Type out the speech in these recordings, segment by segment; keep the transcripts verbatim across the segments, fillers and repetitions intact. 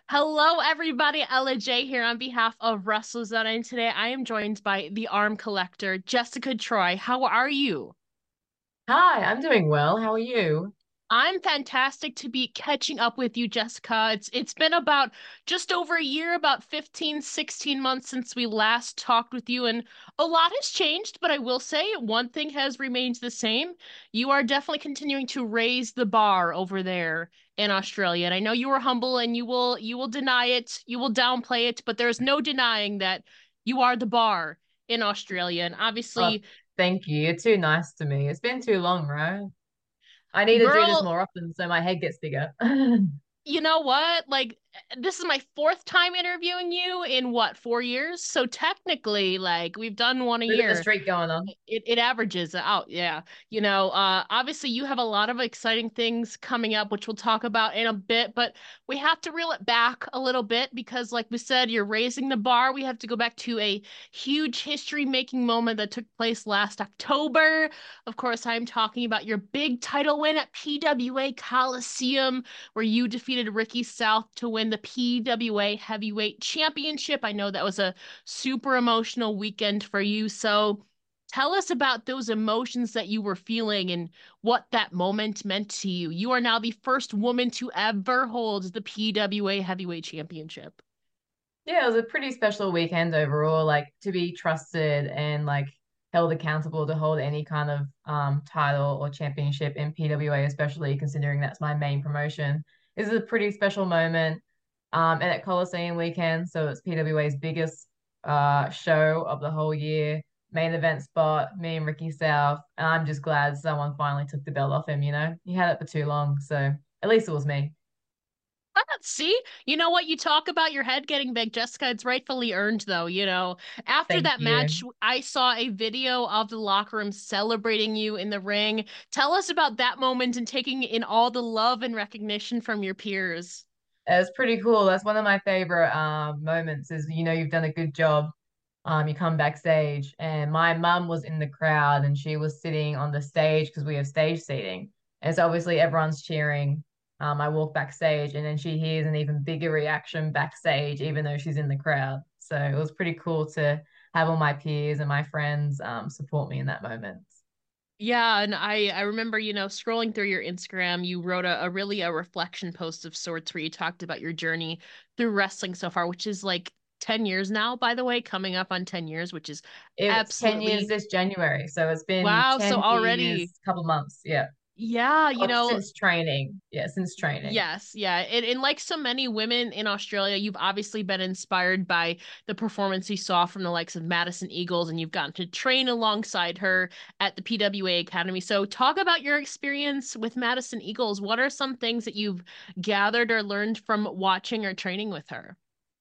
Hello, everybody. Ella J here on behalf of WrestleZone, and today I am joined by the Arm Collector, Jessica Troy. How are you? Hi, I'm doing well. How are you? I'm fantastic to be catching up with you, Jessica. It's it's been about just over a year, about fifteen, sixteen months since we last talked with you, and a lot has changed, but I will say one thing has remained the same. You are definitely continuing to raise the bar over there in Australia. And I know you were humble and you will you will deny it, you will downplay it, but there's no denying that you are the bar in Australia. And Oh, obviously, thank you. You're too nice to me. It's been too long, right? I need to do this girl, more often so my head gets bigger. you know what? Like, this is my fourth time interviewing you in what, four years? So technically, like, we've done one a Bit of a year. streak going on. It it averages out, yeah. You know, uh obviously you have a lot of exciting things coming up, which we'll talk about in a bit, but we have to reel it back a little bit because like we said, you're raising the bar. We have to go back to a huge history-making moment that took place last October. Of course, I'm talking about your big title win at P W A Coliseum, where you defeated Ricky South to win the P W A Heavyweight Championship. I know that was a super emotional weekend for you. So tell us about those emotions that you were feeling and what that moment meant to you. You are now the first woman to ever hold the P W A Heavyweight Championship. Yeah, it was a pretty special weekend overall. Like to be trusted and like held accountable to hold any kind of um title or championship in P W A, especially considering that's my main promotion, is a pretty special moment. Um, and at Coliseum weekend, so it's P W A's biggest uh show of the whole year, main event spot, me and Ricky South, and I'm just glad someone finally took the belt off him, you know? He had it for too long, so at least it was me. Ah, see, you know what? You talk about your head getting big, Jessica. It's rightfully earned, though. You know, after Thank that you. match, I saw a video of the locker room celebrating you in the ring. Tell us about that moment and taking in all the love and recognition from your peers. It's pretty cool. That's one of my favorite um moments is you know you've done a good job. Um, you come backstage and my mum was in the crowd and she was sitting on the stage because we have stage seating. And so obviously everyone's cheering. Um, I walk backstage and then she hears an even bigger reaction backstage, even though she's in the crowd. So it was pretty cool to have all my peers and my friends um support me in that moment. Yeah, and I I remember, you know, scrolling through your Instagram, you wrote a, a really a reflection post of sorts where you talked about your journey through wrestling so far, which is like ten years now, by the way, coming up on ten years, which is It's ten years absolutely this January. So it's been wow. So ten already, years, couple months. Yeah. yeah, you Or know, since training. Yeah, since training. yes, yeah. And, and like so many women in Australia, you've obviously been inspired by the performance you saw from the likes of Madison Eagles, and you've gotten to train alongside her at the P W A Academy. So, talk about your experience with Madison Eagles. What are some things that you've gathered or learned from watching or training with her?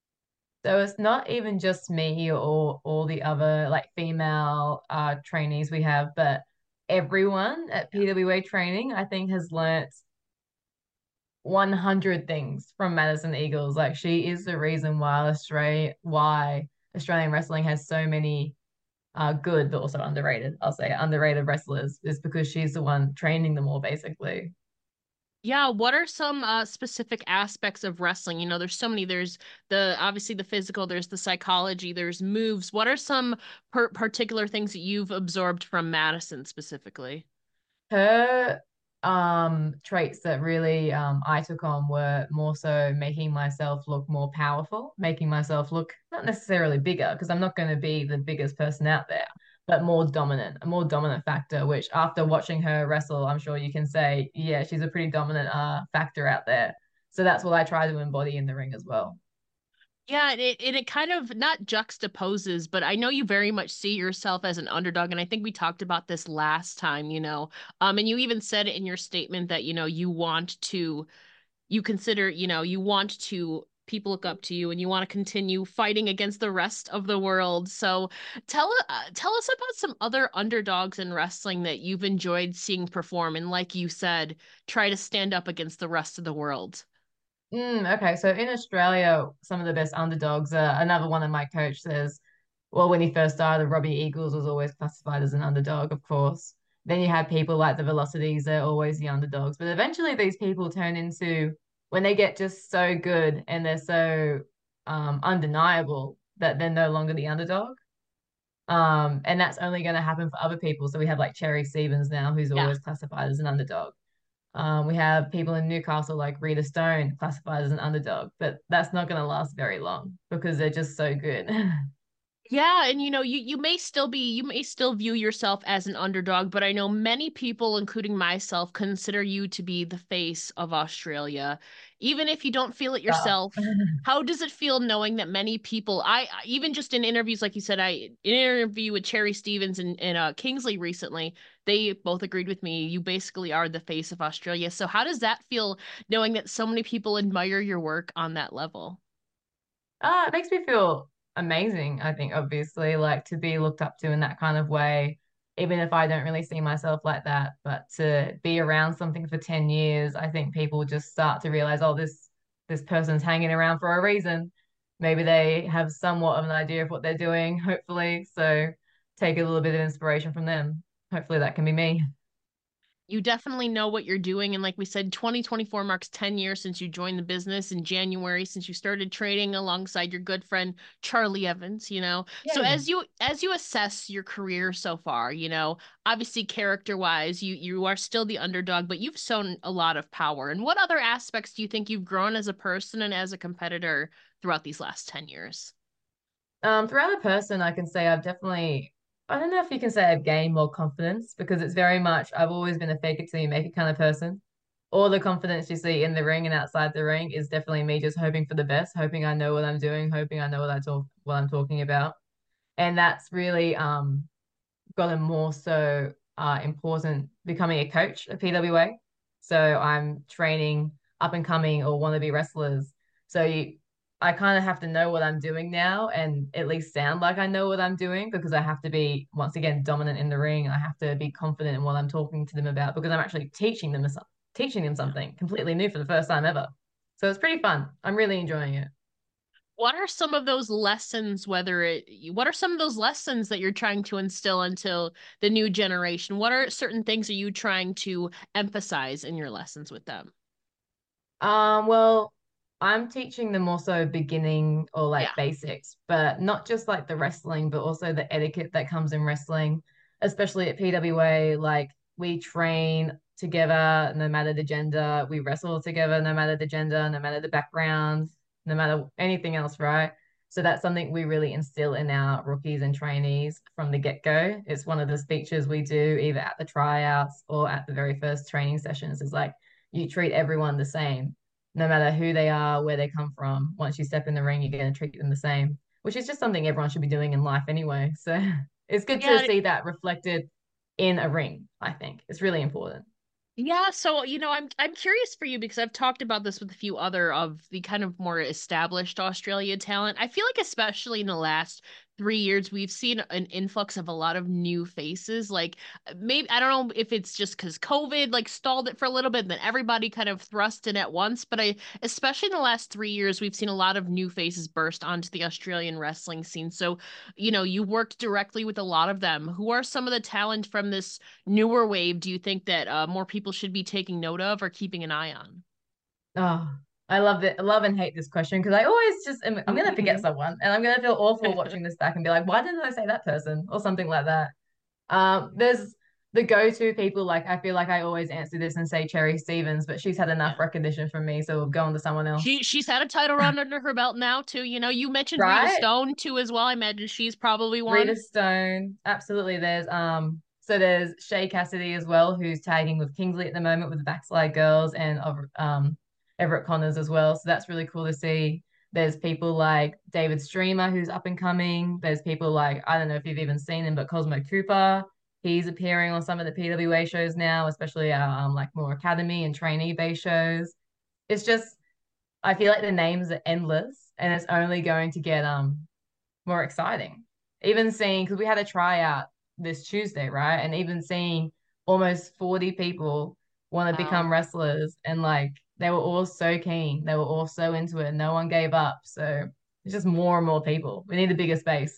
So it's not even just me or all the other like female uh trainees we have, but everyone at P W A training, I think, has learnt one hundred things from Madison Eagles. Like she is the reason why Australia why Australian wrestling has so many uh good but also underrated, I'll say underrated wrestlers, is because she's the one training them all basically. Yeah, what are some uh, specific aspects of wrestling? You know, there's so many. There's the obviously the physical, there's the psychology, there's moves. What are some per particular things that you've absorbed from Madison specifically? Her um traits that really um I took on were more so making myself look more powerful, making myself look not necessarily bigger, because I'm not going to be the biggest person out there, but more dominant, a more dominant factor, which after watching her wrestle, I'm sure you can say, yeah, she's a pretty dominant uh factor out there. So that's what I try to embody in the ring as well. Yeah, and it and it kind of not juxtaposes, but I know you very much see yourself as an underdog, and I think we talked about this last time, you know. Um, and you even said in your statement that, you know, you want to you consider, you know, you want to people look up to you and you want to continue fighting against the rest of the world. So tell uh, tell us about some other underdogs in wrestling that you've enjoyed seeing perform and like you said, try to stand up against the rest of the world. Mm, okay, so in Australia, some of the best underdogs are another one of my coach says, well, when he first started, Robbie Eagles was always classified as an underdog, of course. Then you have people like the Velocities, they're always the underdogs. But eventually these people turn into when they get just so good and they're so um undeniable that they're no longer the underdog. Um, and that's only going to happen for other people. So we have like Cherry Stevens now, who's Yeah. always classified as an underdog. Um, we have people in Newcastle like Rita Stone classified as an underdog, but that's not going to last very long because they're just so good. Yeah, and you know, you you may still be you may still view yourself as an underdog, but I know many people, including myself, consider you to be the face of Australia. Even if you don't feel it Stuff. yourself, how does it feel knowing that many people, I I- even just in interviews, like you said, I in an interview with Cherry Stevens and, and uh Kingsley recently, they both agreed with me. You basically are the face of Australia. So how does that feel knowing that so many people admire your work on that level? Uh, it makes me feel amazing, I think, obviously, like to be looked up to in that kind of way, even if I don't really see myself like that. But to be around something for ten years, I think people just start to realize, oh, this this person's hanging around for a reason. Maybe they have somewhat of an idea of what they're doing, hopefully. So take a little bit of inspiration from them. Hopefully that can be me. You definitely know what you're doing. And like we said, twenty twenty-four marks ten years since you joined the business in January, since you started trading alongside your good friend Charlie Evans, you know. So Yay. as you as you assess your career so far, you know, obviously character wise, you you are still the underdog, but you've shown a lot of power. And what other aspects do you think you've grown as a person and as a competitor throughout these last ten years? Um, throughout the person, I can say I've definitely, I don't know if you can say I've gained more confidence because it's very much, I've always been a fake it till you make it kind of person. All the confidence you see in the ring and outside the ring is definitely me just hoping for the best, hoping I know what I'm doing, hoping I know what I talk, what I'm talking about. And that's really um gotten more so uh important becoming a coach at P W A. So I'm training up and coming or wannabe wrestlers. So you, I kind of have to know what I'm doing now and at least sound like I know what I'm doing because I have to be once again dominant in the ring. I have to be confident in what I'm talking to them about because I'm actually teaching them teaching them something completely new for the first time ever. So it's pretty fun. I'm really enjoying it. What are some of those lessons, whether it, what are some of those lessons that you're trying to instill into the new generation? What are certain things are you trying to emphasize in your lessons with them? Um, well, I'm teaching them also beginning or Yeah. like basics, but not just like the wrestling, but also the etiquette that comes in wrestling, especially at P W A. Like we train together no matter the gender, we wrestle together no matter the gender, no matter the background, no matter anything else, right? So that's something we really instill in our rookies and trainees from the get-go. It's one of the features we do either at the tryouts or at the very first training sessions is like you treat everyone the same, no matter who they are, where they come from. Once you step in the ring, you're going to treat them the same, which is just something everyone should be doing in life anyway. So it's good to Yeah, see that reflected in a ring, I think. It's really important. Yeah, so you know, I'm I'm curious for you because I've talked about this with a few other of the kind of more established Australia talent. I feel like especially in the last three years, we've seen an influx of a lot of new faces. Like maybe I don't know if it's just because COVID like stalled it for a little bit, and then everybody kind of thrust in at once. But I, especially in the last three years, we've seen a lot of new faces burst onto the Australian wrestling scene. So, you know, you worked directly with a lot of them. Who are some of the talent from this newer wave do you think that uh, more people should be taking note of or keeping an eye on? Oh, I love it. I love and hate this question because I always just am, I'm gonna forget someone and I'm gonna feel awful watching this back and be like, why didn't I say that person or something like that? Um, there's the go-to people, like I feel like I always answer this and say Cherry Stevens, but she's had enough Yeah. recognition from me, so we'll go on to someone else. She she's had a title run under her belt now too. You know, you mentioned Rita Right? Stone too as well. I imagine she's probably Rita one. Stone, absolutely. There's um, so there's Shay Cassidy as well, who's tagging with Kingsley at the moment with the Backslide Girls and of um Everett Connors as well. So that's really cool to see. There's people like David Streamer, who's up and coming. There's people like I don't know if you've even seen him, but Cosmo Cooper. He's appearing on some of the P W A shows now, especially our um, like more academy and trainee based shows. It's just I feel like the names are endless, and it's only going to get um more exciting. Even seeing, because we had a tryout this Tuesday, right? And even seeing almost forty people want to Wow. become wrestlers and like they were all so keen. They were all so into it. No one gave up. So it's just more and more people. We need a bigger space.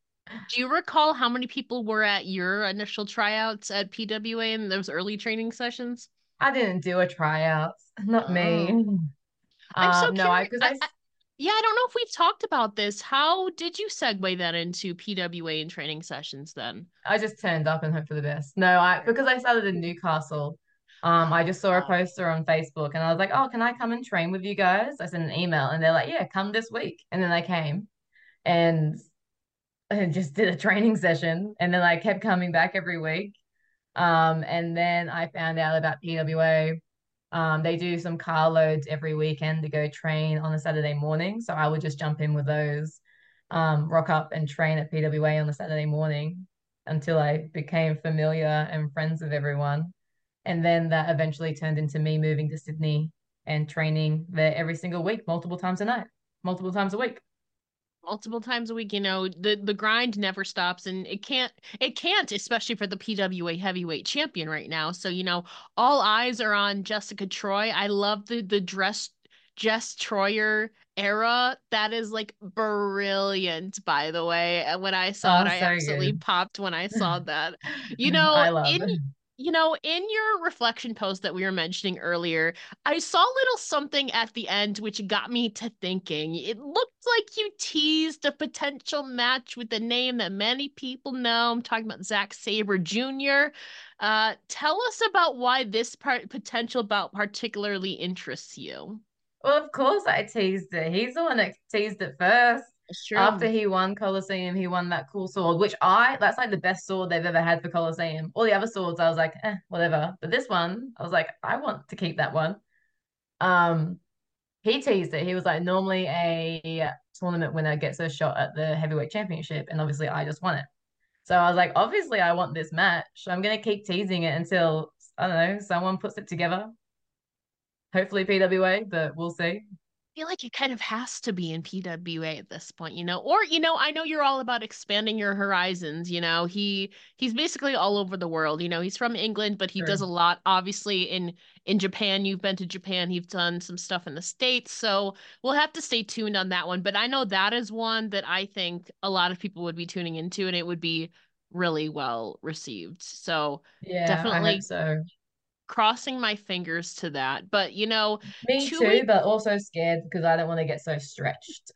Do you recall how many people were at your initial tryouts at P W A in those early training sessions? I didn't do a tryout. Not Oh. me. I'm so Um, no, I curious. because I, I I, yeah, I don't know if we've talked about this. How did you segue then into P W A and training sessions then? I just turned up and hope for the best. No, I because I started in Newcastle. Um, I just saw a Uh, poster on Facebook and I was like, oh, can I come and train with you guys? I sent an email and they're like, yeah, come this week. And then I came and, and just did a training session and then I kept coming back every week. Um, and then I found out about P W A. Um, they do some car loads every weekend to go train on a Saturday morning. So I would just jump in with those, um, rock up and train at P W A on the Saturday morning until I became familiar and friends with everyone. And then that eventually turned into me moving to Sydney and training there every single week, multiple times a night, multiple times a week. multiple times a week, you know, the the grind never stops, and it can't it can't, especially for the P W A heavyweight champion right now. So, you know, all eyes are on Jessica Troy. I love the the dress Jess Troyer era. That is like brilliant, by the way. And when I saw it, Oh, I so absolutely good. popped when I saw that. You know, I love in it. you know, in your reflection post that we were mentioning earlier, I saw a little something at the end which got me to thinking. It looked like you teased a potential match with a name that many people know. I'm talking about Zack Sabre Junior Uh, tell us about why this part potential bout particularly interests you. Well, of course I teased it. He's the one that teased it first. It's After true. he won Colosseum, he won that cool sword, which I, that's like the best sword they've ever had for Colosseum. All the other swords, I was like, eh, whatever. But this one, I was like, I want to keep that one. Um, he teased it. He was like, normally a tournament winner gets a shot at the heavyweight championship, and obviously I just won it. So I was like, obviously I want this match. I'm gonna keep teasing it until I don't know, someone puts it together. Hopefully P W A, but we'll see. Feel like it kind of has to be in P W A at this point, you know. Or, you know, I know you're all about expanding your horizons, you know. He he's basically all over the world, you know. He's from England, but he does True. a lot obviously in in Japan. You've been to Japan, he's done some stuff in the States. So, we'll have to stay tuned on that one, but I know that is one that I think a lot of people would be tuning into and it would be really well received. So, Yeah, I hope definitely so. crossing my fingers to that. But, you know, Me two too, weeks but also scared because I don't want to get so stretched.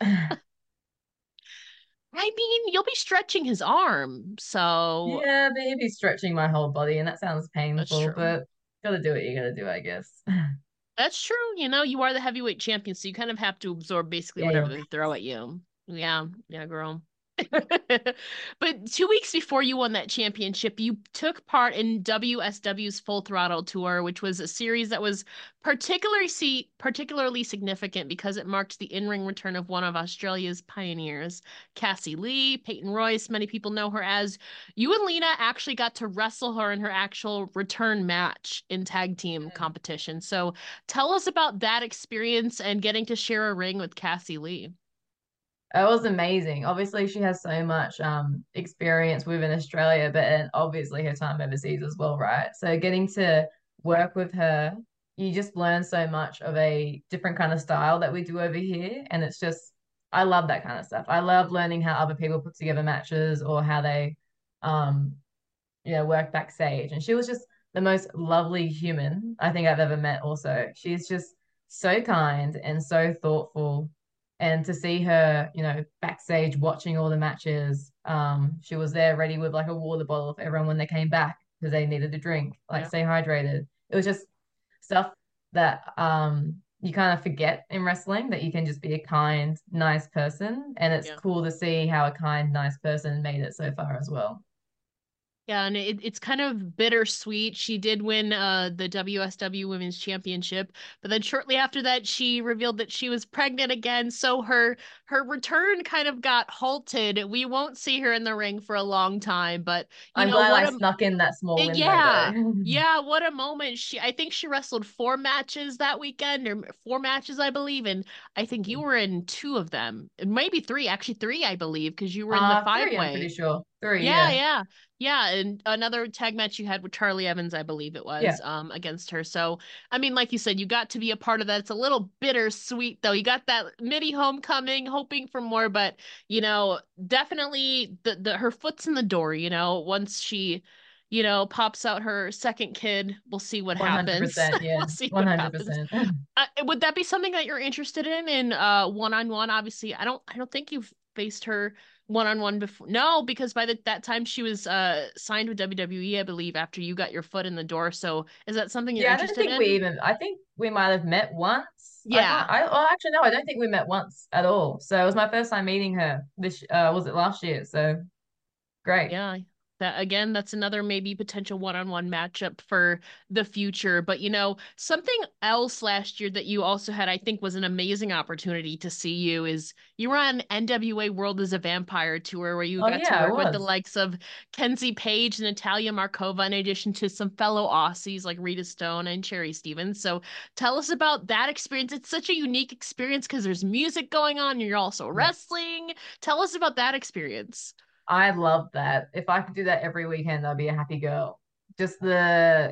I mean, you'll be stretching his arm, so Yeah, maybe stretching my whole body, and that sounds that's painful, true. but gotta do what you gotta do, I guess. That's true. You know, you are the heavyweight champion, so you kind of have to absorb basically Yeah, whatever you're they throw at you. Yeah, yeah, girl. But two weeks before you won that championship, you took part in W S W's Full Throttle Tour, which was a series that was particularly see, particularly significant because it marked the in-ring return of one of Australia's pioneers, Cassie Lee, Peyton Royce. Many people know her as. You and Lena actually got to wrestle her in her actual return match in tag team right. competition. So tell us about that experience and getting to share a ring with Cassie Lee. It was amazing. Obviously, she has so much um experience within Australia, but and obviously her time overseas as well, right? So getting to work with her, you just learn so much of a different kind of style that we do over here, and it's just I love that kind of stuff. I love learning how other people put together matches or how they um you know work backstage. And she was just the most lovely human I think I've ever met also. She's just so kind and so thoughtful, and to see her, you know, backstage watching all the matches, um, she was there ready with like a water bottle for everyone when they came back because they needed a drink, like Yeah. stay hydrated. It was just stuff that um you kind of forget in wrestling that you can just be a kind, nice person. And it's Yeah. cool to see how a kind, nice person made it so far as well. Yeah, and it, it's kind of bittersweet. She did win uh, the W S W Women's Championship, but then shortly after that, she revealed that she was pregnant again. So her her return kind of got halted. We won't see her in the ring for a long time, but you I'm know glad what I a snuck in that small Eh, window yeah. though. Yeah, what a moment. She I think she wrestled four matches that weekend or four matches I believe and I think you were in two of them. Maybe three, actually three I believe because you were in the Uh, three, I'm pretty five-way. sure. Three, Yeah, yeah. yeah. Yeah, and another tag match you had with Charlie Evans, I believe it Yeah. was, um, against her. So, I mean, like you said, you got to be a part of that. It's a little bittersweet though. You got that mini homecoming, hoping for more, but you know, definitely the, the her foot's in the door, you know, once she you know, pops out her second kid. We'll see what happens. one hundred percent. Yeah. We'll see what happens. one hundred percent. Uh, would that be something that you're interested in in uh one-on-one? Obviously, I don't I don't think you've faced her one-on-one before. No, because by the, that time she was uh signed with W W E, I believe, after you got your foot in the door. So is that something you're Yeah, I don't interested think we in? even, I think we might have met once. I Yeah. can't, I, oh, actually, no, I don't think we met once at all. So it was my first time meeting her this, uh, was it last year? So great. Yeah, that again, that's another maybe potential one-on-one matchup for the future. But you know, something else last year that you also had, I think, was an amazing opportunity to see you is you were on N W A World as a Vampire tour where you Oh, got to yeah, I work with the was. likes of Kenzie Page and Natalia Markova, in addition to some fellow Aussies like Rita Stone and Cherry Stevens. So tell us about that experience. It's such a unique experience because there's music going on, and you're also Yeah. wrestling. Tell us about that experience. I love that. If I could do that every weekend, I'd be a happy girl. Just the,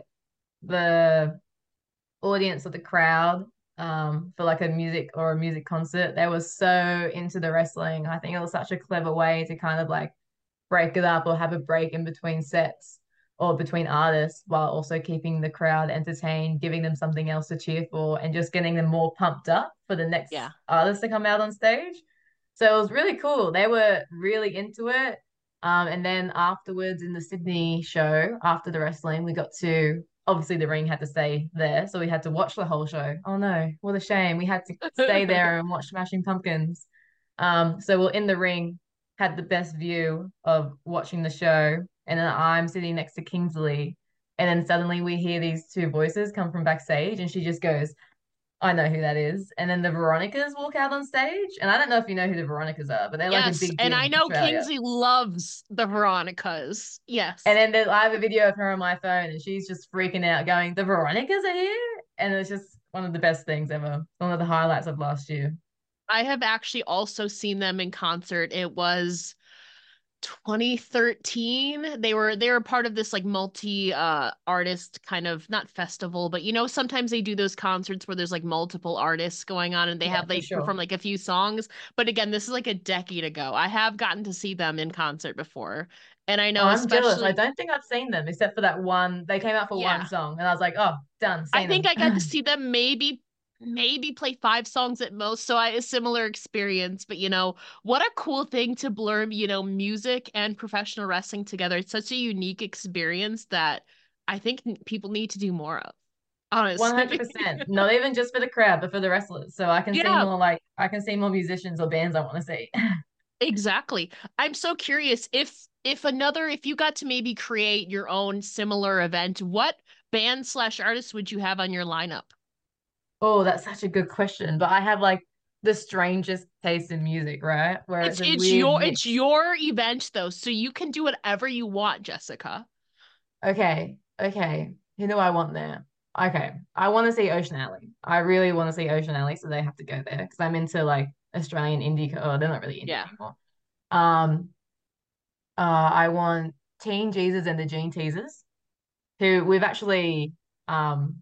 the audience or the crowd um, for like a music or a music concert. They were so into the wrestling. I think it was such a clever way to kind of like break it up or have a break in between sets or between artists while also keeping the crowd entertained, giving them something else to cheer for, and just getting them more pumped up for the Yeah. next artist to come out on stage. So it was really cool. They were really into it. Um, and then afterwards in the Sydney show, after the wrestling, we got to obviously the ring had to stay there, so we had to watch the whole show. Oh no, what a shame. We had to stay there and watch Smashing Pumpkins. Um, so we're in the ring, had the best view of watching the show, and then I'm sitting next to Kingsley, and then suddenly we hear these two voices come from backstage, and she just goes, I know who that is. And then the Veronicas walk out on stage. And I don't know if you know who the Veronicas are, but they're like a Yes, big and deal I in know Australia. Kingsley loves the Veronicas. And Yes. then there, I have a video of her on my phone and she's just freaking out, going, the Veronicas are here. And it's just one of the best things ever. One of the highlights of last year. I have actually also seen them in concert. It was twenty thirteen. They were they were part of this like multi uh artist kind of not festival, but you know sometimes they do those concerts where there's like multiple artists going on and they Yeah, have for they perform sure. like a few songs. But again, this is like a decade ago. I have gotten to see them in concert before. And I Oh, know I'm jealous. I especially don't think I've seen them except for that one. They came out for one yeah. song and I was like, oh, done, I seen think them. I got to see them maybe maybe play five songs at most, so I a similar experience. But you know, what a cool thing to blur, you know, music and professional wrestling together. It's such a unique experience that I think n- people need to do more of, honestly. one hundred percent. Not even just for the crowd, but for the wrestlers. So I can see Yeah, more like I can see more musicians or bands I want to see. exactly. I'm so curious if if another if you got to maybe create your own similar event, what band slash artist would you have on your lineup? Oh, that's such a good question. But I have like the strangest taste in music, right? Where It's it's a it's weird your it's mix. your event though, so you can do whatever you want, Jessica. Okay, okay. Who do I want there? Okay, I want to see Ocean Alley. I really want to see Ocean Alley, so they have to go there because I'm into like Australian indie. co- Oh, they're not really indie Yeah. anymore. Um, uh, I want Teen Jesus and the Gene Teasers, who we've actually um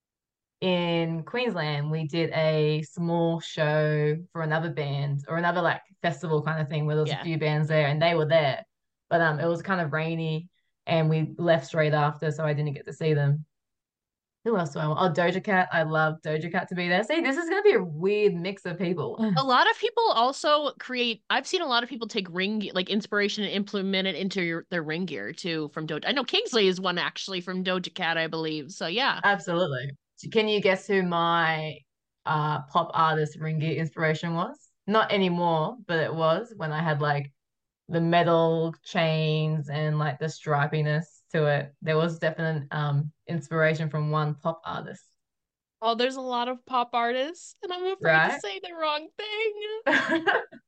in Queensland, we did a small show for another band or another like festival kind of thing where there was a Yeah. few bands there and they were there. But um it was kind of rainy and we left straight after, so I didn't get to see them. Who else do I want? Oh, Doja Cat. I love Doja Cat to be there. See, this is gonna be a weird mix of people. A lot of people also create, I've seen a lot of people take ring ge- like inspiration and implement it into your, their ring gear too from Doja. I know Kingsley is one actually from Doja Cat, I believe. So yeah. Absolutely. Can you guess who my uh pop artist ring gear inspiration was? Not anymore, but it was when I had like the metal chains and like the stripiness to it. There was definite um inspiration from one pop artist, Oh, there's a lot of pop artists, and I'm afraid to right? say the wrong thing. Do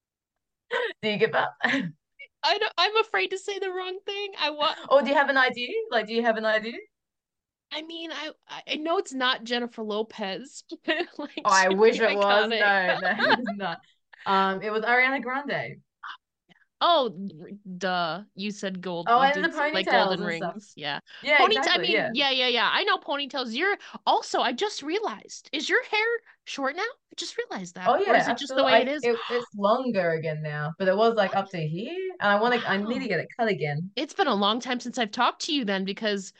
you give up? I don't, I'm afraid to say the wrong thing. I want, Or do you have an idea? Like, do you have an idea? I mean, I I know it's not Jennifer Lopez. Like Oh, I she's wish pretty it was. iconic. No, no, it's not. Um, it was Ariana Grande. Oh, duh. You said gold. Oh, You and the did say, like ponytails golden and stuff. rings. Yeah. Yeah, Ponytail. I exactly. mean, Yeah. yeah, yeah, yeah. I know ponytails. You're also, I just realized, is your hair short now? I just realized Oh that. Or yeah, is it just the absolutely. way it I is? it, it's longer again now, but it was like What? up to here, and I want to. I need to Wow. get it cut again. It's been a long time since I've talked to you then because,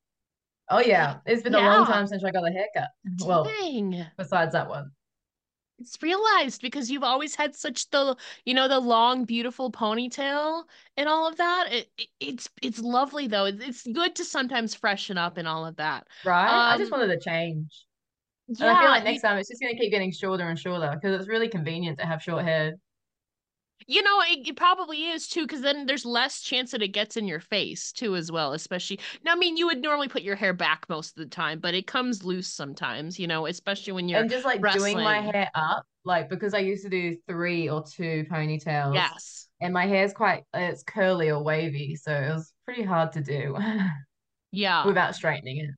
Oh y- yeah, it's been a long yeah, time since I got a haircut. Well, dang. besides that one. It's realized because you've always had such the, you know, the long, beautiful ponytail and all of that. It, it it's it's lovely though. It's, it's good to sometimes freshen up and all of that. Right? I just Um, wanted to change. And I feel yeah, like you next time it's just going to keep getting shorter and shorter because it's really convenient to have short hair. you know it, it probably is too, because then there's less chance that it gets in your face too as well. Especially now, I mean, you would normally put your hair back most of the time, but it comes loose sometimes. You know, especially when you're And just like doing my wrestling. hair up, like because I used to do three or two ponytails, Yes. and my hair's quite, it's curly or wavy, so it was pretty hard to do Yeah. without straightening it.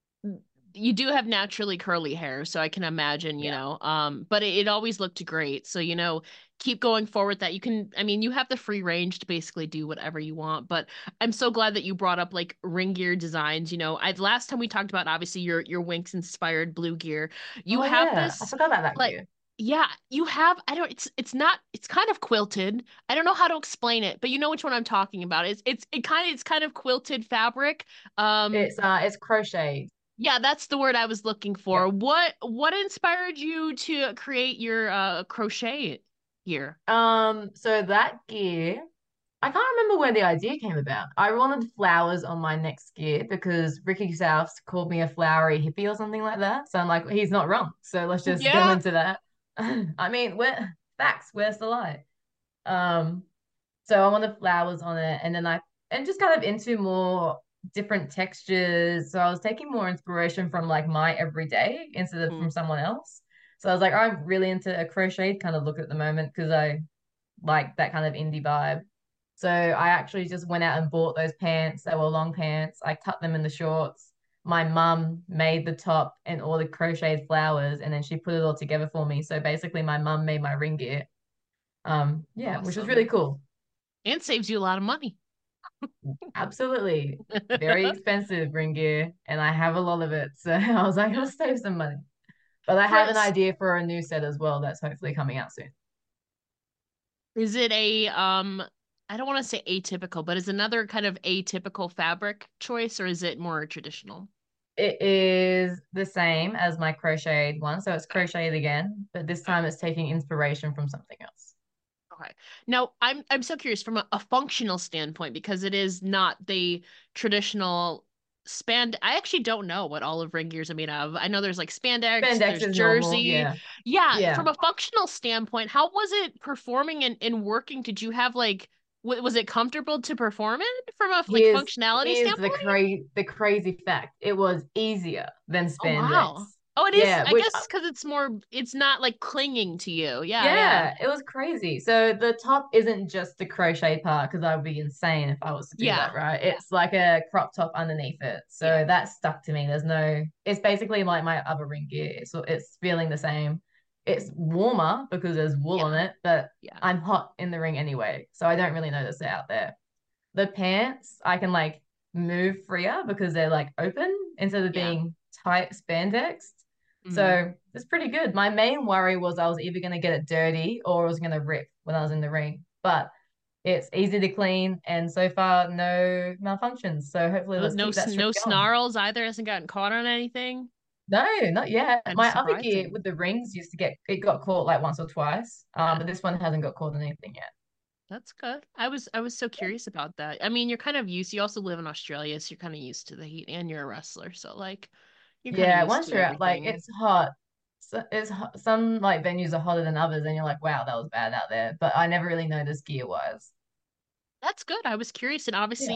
You do have naturally curly hair, so I can imagine, you Yeah. know, um, but it, it always looked great. So, you know, keep going forward that you can, I mean, you have the free range to basically do whatever you want, but I'm so glad that you brought up like ring gear designs. You know, I last time we talked about obviously your your Winx inspired blue gear. You Oh have yeah, I this forgot about that like gear. yeah, you have I don't it's it's not it's kind of quilted. I don't know how to explain it, but you know which one I'm talking about. It's it's it kind of it's kind of quilted fabric. Um It's uh, it's crocheted. yeah, that's the word I was looking Yep. for. What what inspired you to create your uh crochet here? Um, so that gear, I can't remember where the idea came about. I wanted flowers on my next gear because Ricky South called me a flowery hippie or something like that. So I'm like, he's not wrong. So let's just go Yeah. into that. I mean, where facts, where's the lie? Um, so I wanted flowers on it, and then I and just kind of into more different textures. So I was taking more inspiration from like my everyday instead of Hmm. from someone else. So I was like, I'm really into a crochet kind of look at the moment because I like that kind of indie vibe. So I actually just went out and bought those pants. They were long pants. I cut them in the shorts. My mum made the top and all the crocheted flowers, and then she put it all together for me. So basically, my mum made my ring gear. Um, yeah, which was really Awesome. cool. And saves you a lot of money. Absolutely. Very expensive ring gear, and I have a lot of it. So I was like, I'll save some money. But I have an Chris, idea for a new set as well that's hopefully coming out soon. is it a um I don't want to say atypical, but is another kind of atypical fabric choice or is it more traditional? It is the same as my crocheted one. So it's Okay. crocheted again, but this Okay. time it's taking inspiration from something else. Okay. Now, I'm I'm so curious from a, a functional standpoint because it is not the traditional span. I actually don't know what olive ring gears are made of. I know there's like spandex, Spandex there's is normal. jersey. Yeah. Yeah, Yeah. from a functional standpoint, how was it performing and, and working? Did you have like w was it comfortable to perform it from a like Here's functionality here's the standpoint? cra the crazy fact. It was easier than Oh wow. spandex. Oh, it is. Yeah, I which guess because it's more. It's not like clinging to you. Yeah, yeah, yeah, it was crazy. So the top isn't just the crochet part because I would be insane if I was to do that, yeah, right? It's like a crop top underneath it. yeah, So that stuck to me. There's no, it's basically like my other ring gear. So it's feeling the same. It's warmer because there's wool on yeah, it, but yeah, I'm hot in the ring anyway. So I don't really notice it out there. The pants, I can like move freer because they're like open instead of yeah. being tight spandex. Mhm. So it's pretty good. My main worry was I was either going to get it dirty or it was going to rip when I was in the ring. But it's easy to clean, and so far no malfunctions. So hopefully No, let's no, keep that s- streak no going. snarls either. Hasn't gotten caught on anything. No, not yet. Kind of My other gear surprising. with the rings used to get it got caught like once or twice, um, Yeah, but this one hasn't got caught on anything yet. that's good. I was I was so curious about that. I mean, you're kind of used. You also live in Australia, so you're kind of used to the heat, and you're a wrestler, so like you're kind of Yeah, used once to you're out, like everything. it's hot. So it's hot. Some like venues are hotter than others, and you're like, wow, that was bad out there. But I never really noticed gear wise. That's good. I was curious, and Yeah. obviously,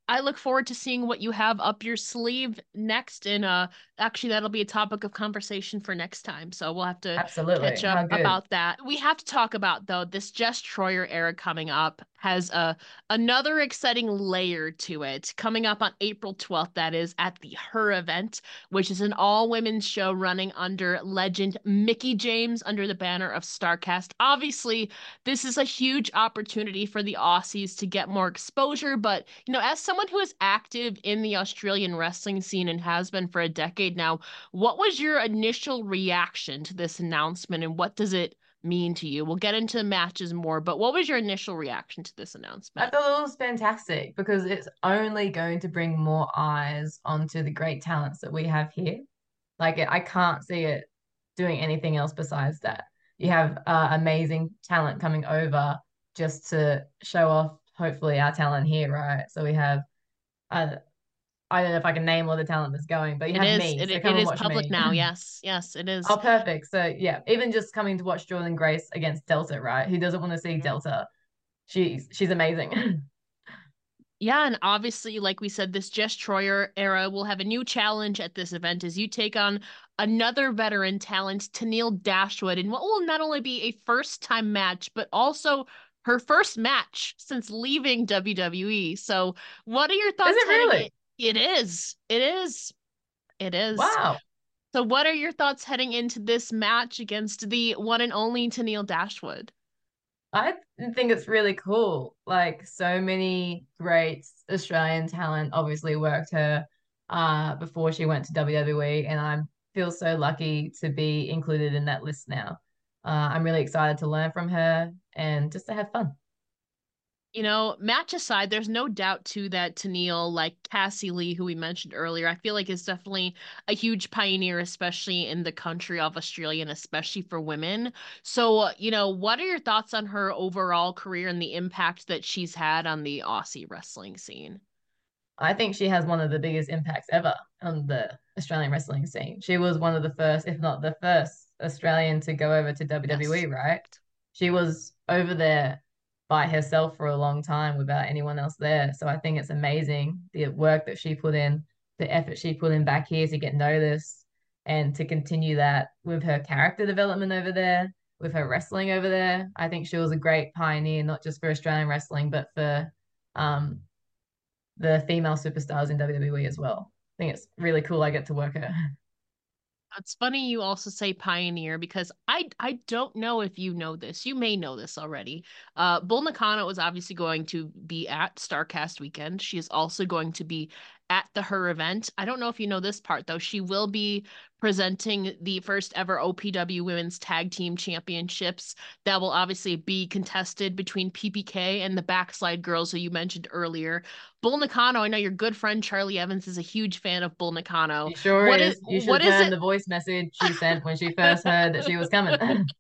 I look forward to seeing what you have up your sleeve next. And uh, actually, that'll be a topic of conversation for next time. So we'll have to catch Absolutely. up How good. about that. We have to talk about though this Jess Troyer era coming up has a another exciting layer to it. Coming up on April twelfth, that is at the Her event, which is an all-women's show running under legend Mickie James under the banner of Starcast. Obviously, this is a huge opportunity for the Aussies to get more exposure. But, you know, as someone who is active in the Australian wrestling scene and has been for a decade now, what was your initial reaction to this announcement and what does it mean to you? We'll get into the matches more, but what was your initial reaction to this I announcement? thought it was fantastic because it's only going to bring more eyes onto the great talents that we have here. Like I can't see it doing anything else besides that. You have uh, amazing talent coming over just to show off, hopefully, our talent here, right? So we have, uh, I don't know if I can name all the talent that's going, but you It have is me. it So it come and is watch public me. now. Yes. Yes, it is. Oh, perfect. So yeah, even just coming to watch Jordan Grace against Delta, right? Who doesn't want to see Delta? She's she's amazing. Yeah, and obviously, like we said, this Jess Troyer era will have a new challenge at this event as you take on another veteran talent, Tennille Dashwood, in what will not only be a first-time match, but also her first match since leaving W W E. So, what are your Is thoughts it heading in? really? It is. It is. It is. Wow. So, what are your thoughts heading into this match against the one and only Tennille Dashwood? I think it's really cool. Like so many great Australian talent obviously worked her uh before she went to W W E, and I feel so lucky to be included in that list now. Uh, I'm really excited to learn from her and just to have fun. You know, match aside, there's no doubt too that Tennille, like Cassie Lee, who we mentioned earlier, I feel like is definitely a huge pioneer, especially in the country of Australia and especially for women. So, uh, you know, what are your thoughts on her overall career and the impact that she's had on the Aussie wrestling scene? I think she has one of the biggest impacts ever on the Australian wrestling scene. She was one of the first, if not the first, Australian to go over to W W E, Yes. right? She was over there by herself for a long time without anyone else there. So I think it's amazing the work that she put in, the effort she put in back here to get noticed, and to continue that with her character development over there, with her wrestling over there. I think she was a great pioneer, not just for Australian wrestling, but for um, the female superstars in W W E as well. I think it's really cool I get to work her. It's funny you also say pioneer because I I don't know if you know this. You may know this already. Uh, Bull Nakano is obviously going to be at Starcast Weekend. She is also going to be at the Her event. I don't know if you know this part though. She will be presenting the first ever O P W Women's Tag Team Championships that will obviously be contested between P P K and the Backslide Girls who you mentioned earlier. Bull Nakano, I know your good friend Charlie Evans is a huge fan of Bull Nakano. She sure What is is. You should what have is heard it the voice message she sent when she first heard that she was coming.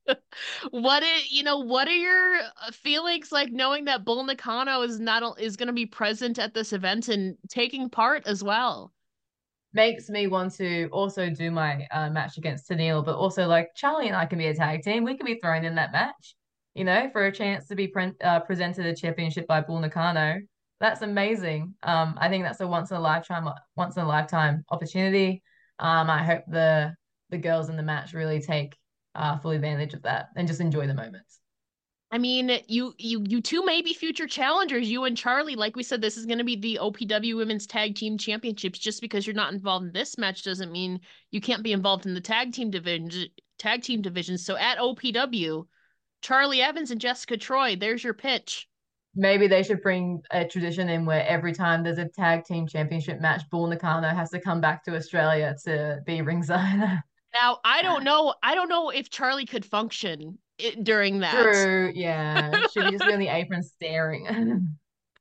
what it, you know, what are your uh, feelings like knowing that Bull Nakano is not is going to be present at this event and taking part as well? Makes me want to also do my uh, match against Tennille, but also like Charlie and I can be a tag team. We can be thrown in that match, you know, for a chance to be pre uh, presented a championship by Bull Nakano. That's amazing. Um, I think that's a once in a lifetime, once in a lifetime opportunity. Um, I hope the the girls in the match really take uh, full advantage of that and just enjoy the moments. I mean, you you you two may be future challengers, you and Charlie. Like we said, this is going to be the O P W Women's Tag Team Championships. Just because you're not involved in this match doesn't mean you can't be involved in the tag team division. Tag team division. So at O P W, Charlie Evans and Jessica Troy, there's your pitch. Maybe they should bring a tradition in where every time there's a tag team championship match, Bull Nakano has to come back to Australia to be ringside. Now, I don't know. I don't know if Charlie could function i- during that. True, yeah. Should we just be on the apron staring?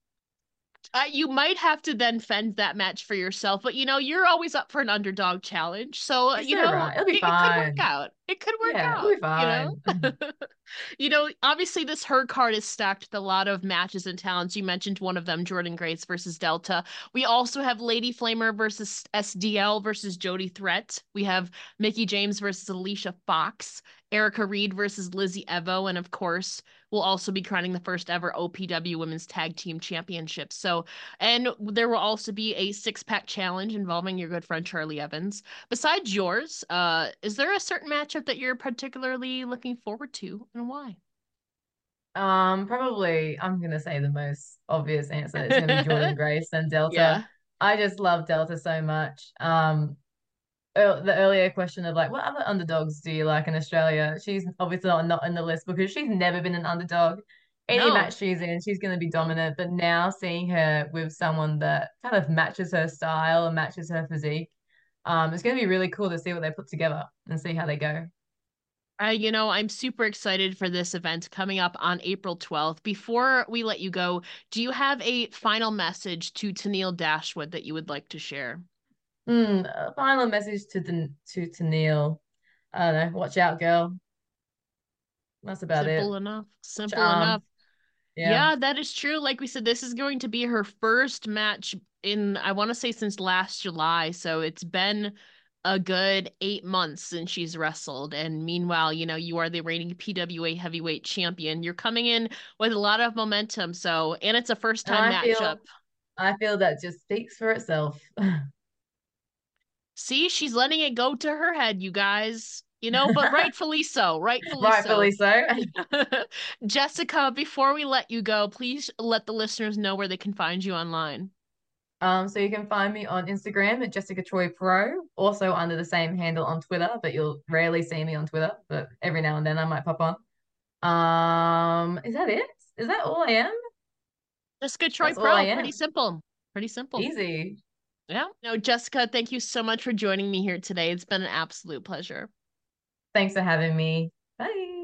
Uh, you might have to then fend that match for yourself, but you know, you're always up for an underdog challenge. So, uh, It's you all know, right. It'll be it, it could work fine. out. It could work Yeah, it'll out, be you know? fine. You know, obviously this her card is stacked with a lot of matches and talents. You mentioned one of them, Jordan Grace versus Delta. We also have Lady Flamer versus S D L versus Jody Threat. We have Mickie James versus Alicia Fox. Erica Reed versus Lizzie Evo, and of course, we'll also be crowning the first ever O P W Women's Tag Team Championship. So, and there will also be a six pack challenge involving your good friend Charlie Evans. Besides yours, uh, is there a certain matchup that you're particularly looking forward to, and why? Um, probably I'm gonna say the most obvious answer. It's gonna be Jordan Grace and Delta. Yeah. I just love Delta so much. Um, ear- the earlier question of like, what other underdogs do you like in Australia? She's obviously not, not in the list because she's never been an underdog. Any No. match she's in, she's going to be No. dominant. But now seeing her with someone that kind of matches her style and matches her physique, um, it's going to be really cool to see what they put together and see how they go. I, you know, I'm super excited for this event coming up on April twelfth. Before we let you go, do you have a final message to Tennille Dashwood that you would like to share? Hmm. A final message to the to to Neil. I don't know. Watch out, girl. That's about it. Simple enough. Simple enough. Charm. Yeah. Yeah, that is true. Like we said, this is going to be her first match in, I want to say, since last July. So it's been a good eight months since she's wrestled. And meanwhile, you know, you are the reigning P W A heavyweight champion. You're coming in with a lot of momentum. So, and it's a first And time I matchup. feel I feel that just speaks for itself. See, she's letting it go to her head, you guys. You know, but rightfully so. Rightfully so. Rightfully so. Jessica, before we let you go, please let the listeners know where they can find you online. Um, so you can find me on Instagram at Jessica Troy Pro, also under the same handle on Twitter, but you'll rarely see me on Twitter, but every now and then I might pop on. Um, is that it? Is that all I am? Jessica Troy That's all I Pro. Pretty am. simple. Pretty simple. Easy. Yeah. No, Jessica, thank you so much for joining me here today. It's been an absolute pleasure. Thanks for having me. Bye.